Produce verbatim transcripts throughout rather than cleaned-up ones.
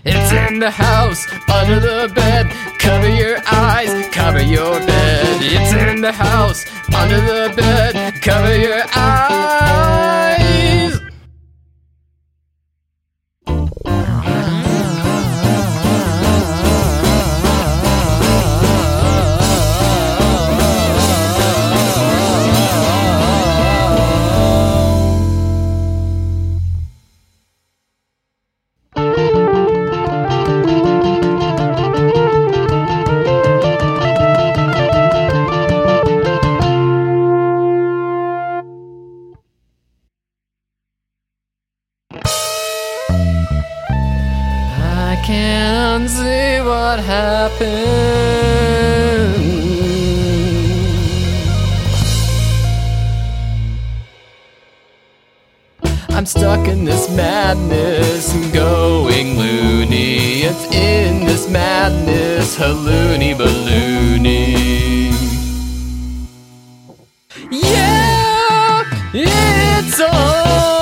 It's in the house, under the bed. Cover your eyes, cover your bed. It's in the house, under the bed. Cover your eyes. I can't unsee what happened. I'm stuck in this madness and going loony. It's in this madness, halloony balloony. Yeah, it's on.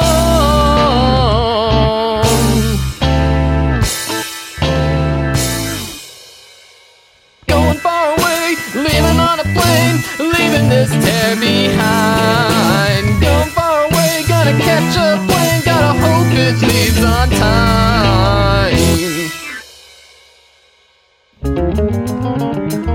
Going far away, leaving on a plane, leaving this tear behind. Going far away, gonna catch a plane, gotta hope it leaves on time.